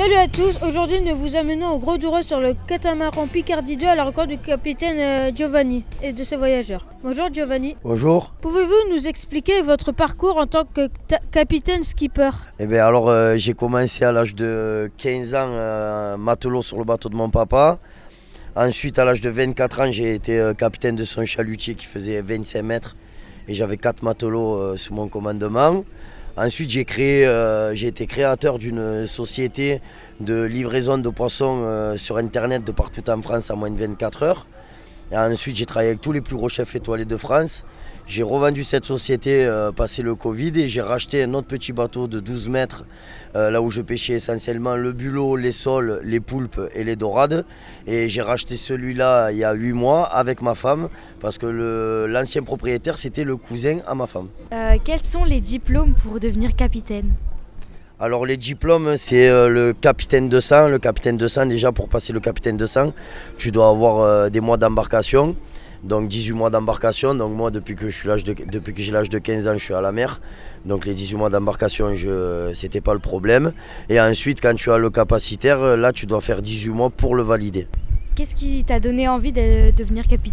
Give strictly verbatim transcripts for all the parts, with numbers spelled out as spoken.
Salut à tous, aujourd'hui nous vous amenons au Gros du Roi sur le catamaran Picardie deux à la rencontre du capitaine euh, Giovanni et de ses voyageurs. Bonjour Giovanni. Bonjour. Pouvez-vous nous expliquer votre parcours en tant que ta- capitaine skipper? Eh bien alors euh, j'ai commencé à l'âge de quinze ans euh, matelot sur le bateau de mon papa. Ensuite à l'âge de vingt-quatre ans j'ai été euh, capitaine de son chalutier qui faisait vingt-cinq mètres et j'avais quatre matelots euh, sous mon commandement. Ensuite, j'ai, créé, euh, j'ai été créateur d'une société de livraison de poissons euh, sur Internet de partout en France en moins de vingt-quatre heures. Et ensuite, j'ai travaillé avec tous les plus gros chefs étoilés de France. J'ai revendu cette société euh, passé le Covid et j'ai racheté un autre petit bateau de douze mètres, euh, là où je pêchais essentiellement le bulot, les sols, les poulpes et les dorades. Et j'ai racheté celui-là il y a huit mois avec ma femme parce que le, l'ancien propriétaire, c'était le cousin à ma femme. Euh, quels sont les diplômes pour devenir capitaine ? Alors les diplômes, c'est euh, le capitaine de sang. Le capitaine de sang, déjà pour passer le capitaine de sang, tu dois avoir euh, des mois d'embarcation. Donc dix-huit mois d'embarcation, donc moi depuis que, je suis l'âge de, depuis que j'ai l'âge de quinze ans je suis à la mer. Donc les dix-huit mois d'embarcation, je, c'était pas le problème. Et ensuite quand tu as le capacitaire, là tu dois faire dix-huit mois pour le valider. Qu'est-ce qui t'a donné envie de devenir capitaine ?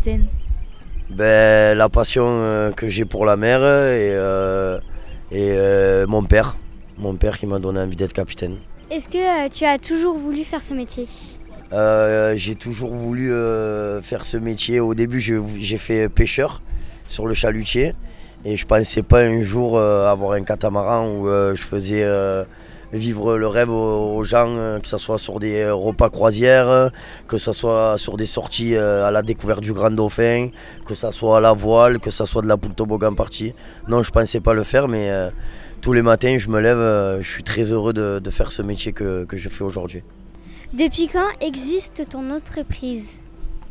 Ben, la passion euh, que j'ai pour la mer et, euh, et euh, mon père. Mon père qui m'a donné envie d'être capitaine. Est-ce que euh, tu as toujours voulu faire ce métier ? Euh, j'ai toujours voulu euh, faire ce métier. Au début, j'ai, j'ai fait pêcheur sur le chalutier et je pensais pas un jour euh, avoir un catamaran où euh, je faisais euh, vivre le rêve aux, aux gens, euh, que ce soit sur des repas croisières, que ce soit sur des sorties euh, à la découverte du grand dauphin, que ce soit à la voile, que ce soit de la poule toboggan partie. Non, je pensais pas le faire, mais euh, tous les matins, je me lève, euh, je suis très heureux de, de faire ce métier que, que je fais aujourd'hui. Depuis quand existe ton entreprise ?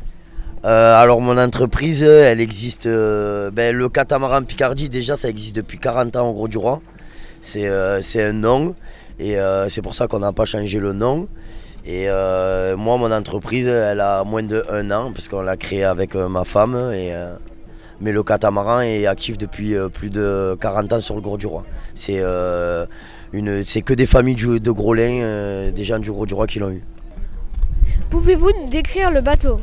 Euh, alors mon entreprise, elle existe, euh, ben, le catamaran Picardie déjà ça existe depuis quarante ans au Gros du Roi. C'est, euh, c'est un nom et euh, c'est pour ça qu'on n'a pas changé le nom. Et euh, moi mon entreprise elle a moins de un an parce qu'on l'a créée avec euh, ma femme. Et, euh, mais le catamaran est actif depuis euh, plus de quarante ans sur le Gros du Roi. C'est, euh, une, c'est que des familles du, de gros lins, euh, des gens du Gros du Roi qui l'ont eu. Pouvez-vous nous décrire le bateau?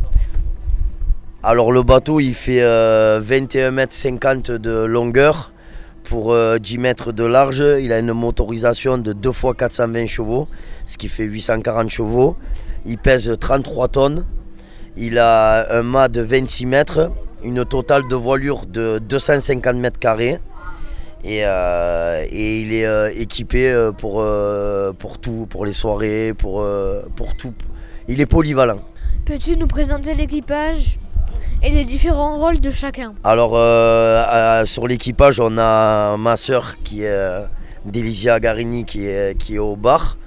Alors le bateau il fait euh, vingt et un mètres cinquante de longueur pour euh, dix mètres de large. Il a une motorisation de deux fois quatre cent vingt chevaux, ce qui fait huit cent quarante chevaux. Il pèse trente-trois tonnes. Il a un mât de vingt-six mètres, une totale de voilure de deux cent cinquante mètres carrés. Et, euh, et il est euh, équipé pour, euh, pour tout, pour les soirées, pour, euh, pour tout. Il est polyvalent. Peux-tu nous présenter l'équipage et les différents rôles de chacun? Alors euh, euh, sur l'équipage, on a ma soeur qui est euh, Delisia Garini qui est, qui est au bar.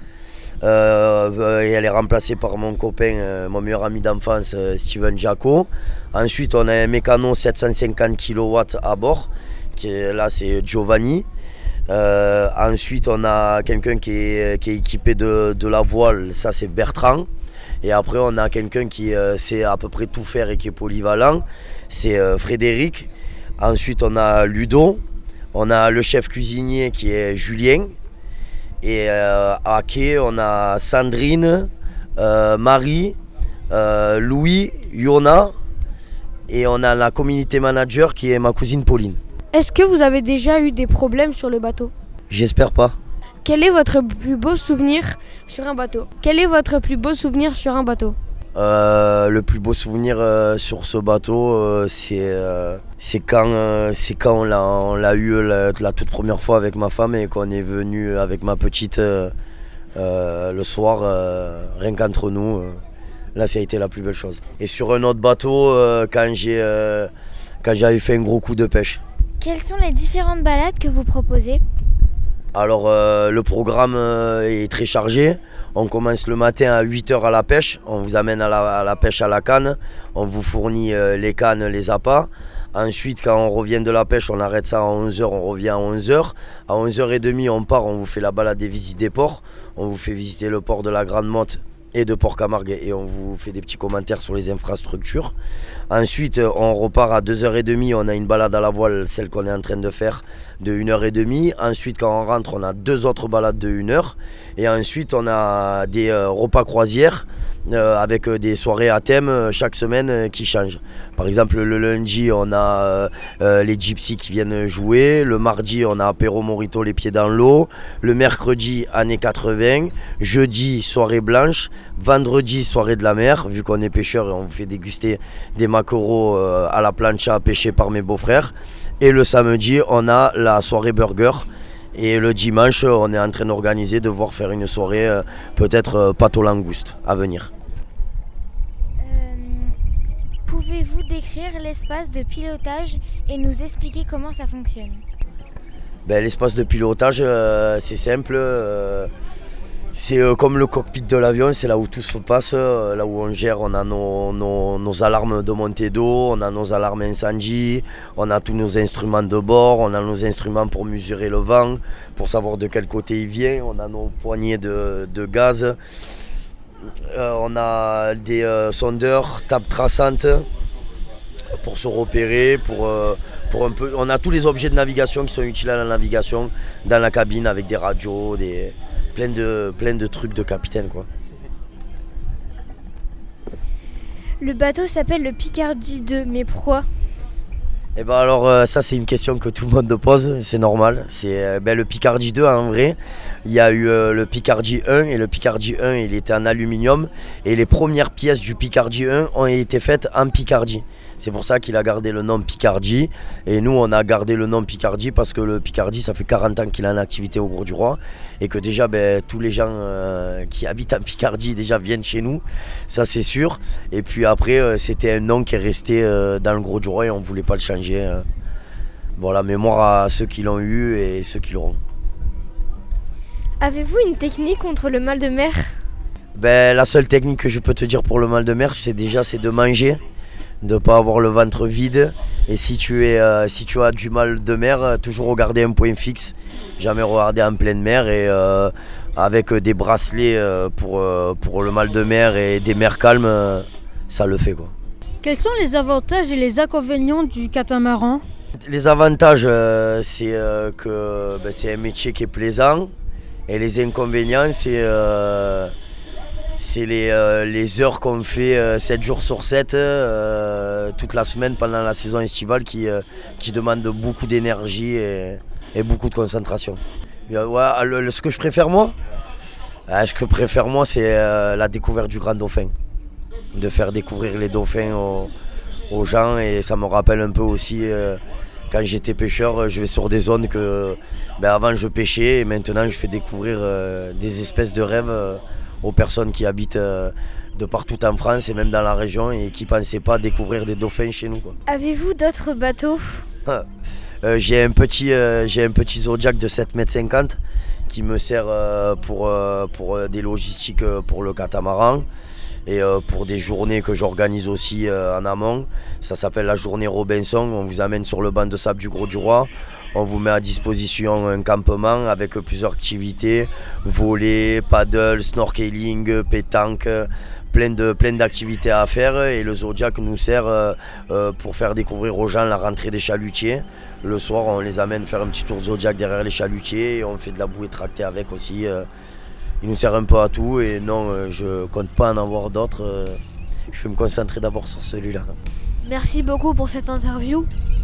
Euh, et elle est remplacée par mon copain, euh, mon meilleur ami d'enfance, euh, Steven Jaco. Ensuite, on a un mécano sept cent cinquante kilowatts à bord. Qui est, là, c'est Giovanni. Euh, ensuite, on a quelqu'un qui est, qui est équipé de, de la voile. Ça, c'est Bertrand. Et après, on a quelqu'un qui euh, sait à peu près tout faire et qui est polyvalent. C'est euh, Frédéric. Ensuite, on a Ludo. On a le chef cuisinier qui est Julien. Et euh, à quai, on a Sandrine, euh, Marie, euh, Louis, Yona. Et on a la community manager qui est ma cousine Pauline. Est-ce que vous avez déjà eu des problèmes sur le bateau? J'espère pas. Quel est votre plus beau souvenir sur un bateau? Quel est votre plus beau souvenir sur un bateau? Euh, le plus beau souvenir euh, sur ce bateau, euh, c'est, euh, c'est quand, euh, c'est quand on, l'a, on l'a eu la, la toute première fois avec ma femme et qu'on est venu avec ma petite euh, euh, le soir, euh, rien qu'entre nous. Euh, là, ça a été la plus belle chose. Et sur un autre bateau, euh, quand, j'ai, euh, quand j'avais fait un gros coup de pêche. Quelles sont les différentes balades que vous proposez ? Alors euh, le programme euh, est très chargé. On commence le matin à huit heures à la pêche. On vous amène à la, à la pêche à la canne. On vous fournit euh, les cannes, les appâts. Ensuite, quand on revient de la pêche, on arrête ça à onze heures, on revient à onze heures. À onze heures trente, on part, on vous fait la balade des visites des ports. On vous fait visiter le port de la Grande Motte et de Port-Camargue et on vous fait des petits commentaires sur les infrastructures. Ensuite, on repart à deux heures trente, on a une balade à la voile, celle qu'on est en train de faire, de une heure trente. Ensuite, quand on rentre, on a deux autres balades de une heure. Et ensuite, on a des euh, repas croisières euh, avec euh, des soirées à thème euh, chaque semaine euh, qui changent. Par exemple, le lundi, on a euh, euh, les gypsies qui viennent jouer. Le mardi, on a apéro morito, les pieds dans l'eau. Le mercredi, années quatre-vingts. Jeudi, soirée blanche. Vendredi, soirée de la mer, vu qu'on est pêcheurs et on vous fait déguster des maquereaux euh, à la plancha pêchés par mes beaux-frères. Et le samedi, on a la soirée burger. Et le dimanche, on est en train d'organiser, de voir faire une soirée euh, peut-être euh, pâte aux langoustes à venir. Euh, Pouvez-vous décrire l'espace de pilotage et nous expliquer comment ça fonctionne? Ben, l'espace de pilotage, euh, c'est simple. Euh, c'est euh, comme le cockpit de l'avion, c'est là où tout se passe, euh, là où on gère, on a nos, nos, nos alarmes de montée d'eau, on a nos alarmes incendie, on a tous nos instruments de bord, on a nos instruments pour mesurer le vent, pour savoir de quel côté il vient, on a nos poignées de, de gaz, euh, on a des euh, sondeurs, tables traçantes pour se repérer, pour, euh, pour un peu, on a tous les objets de navigation qui sont utiles à la navigation dans la cabine avec des radios, des... Plein de, plein de trucs de capitaine, quoi. Le bateau s'appelle le Picardie deux, mais pourquoi? Et ben alors euh, ça c'est une question que tout le monde pose, c'est normal. C'est euh, ben, le Picardie deux en vrai. Il y a eu euh, le Picardie un et le Picardie un il était en aluminium et les premières pièces du Picardie un ont été faites en Picardie. C'est pour ça qu'il a gardé le nom Picardie et nous on a gardé le nom Picardie parce que le Picardie ça fait quarante ans qu'il est en activité au Gros du Roi et que déjà ben, tous les gens euh, qui habitent en Picardie déjà viennent chez nous, ça c'est sûr. Et puis après euh, c'était un nom qui est resté euh, dans le Gros du Roi et on ne voulait pas le changer. Hein. Voilà, mémoire à ceux qui l'ont eu et ceux qui l'auront. Avez-vous une technique contre le mal de mer? Ben, la seule technique que je peux te dire pour le mal de mer, c'est déjà c'est de manger, de ne pas avoir le ventre vide. Et si tu, es, euh, si tu as du mal de mer, euh, toujours regarder un point fixe, jamais regarder en pleine mer. Et euh, avec des bracelets euh, pour, euh, pour le mal de mer et des mers calmes, euh, ça le fait, quoi. Quels sont les avantages et les inconvénients du catamaran? Les avantages, euh, c'est euh, que ben, c'est un métier qui est plaisant. Et les inconvénients, c'est euh, c'est les, euh, les heures qu'on fait euh, sept jours sur sept, euh, toute la semaine pendant la saison estivale qui, euh, qui demandent beaucoup d'énergie et, et beaucoup de concentration. Euh, ouais, le, le, ce que je préfère moi, euh, ce que je préfère moi, c'est euh, la découverte du grand dauphin. De faire découvrir les dauphins aux, aux gens et ça me rappelle un peu aussi... Euh, Quand j'étais pêcheur, je vais sur des zones que ben avant je pêchais et maintenant je fais découvrir euh, des espèces de rêves euh, aux personnes qui habitent euh, de partout en France et même dans la région et qui ne pensaient pas découvrir des dauphins chez nous, quoi. Avez-vous d'autres bateaux? euh, J'ai un petit, euh, j'ai un petit Zodiac de sept mètres cinquante qui me sert euh, pour, euh, pour euh, des logistiques euh, pour le catamaran. Et euh, pour des journées que j'organise aussi euh, en amont, ça s'appelle la journée Robinson. On vous amène sur le banc de sable du Gros du Roi. On vous met à disposition un campement avec plusieurs activités, volley, paddle, snorkeling, pétanque, plein de plein d'activités à faire. Et le Zodiac nous sert euh, euh, pour faire découvrir aux gens la rentrée des chalutiers. Le soir, on les amène faire un petit tour Zodiac derrière les chalutiers et on fait de la bouée tractée avec aussi. Euh, Il nous sert un peu à tout et non, euh, je compte pas en avoir d'autres. Euh, je vais me concentrer d'abord sur celui-là. Merci beaucoup pour cette interview.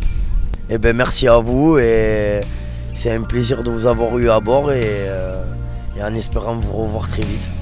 Eh ben merci à vous et c'est un plaisir de vous avoir eu à bord et, euh, et en espérant vous revoir très vite.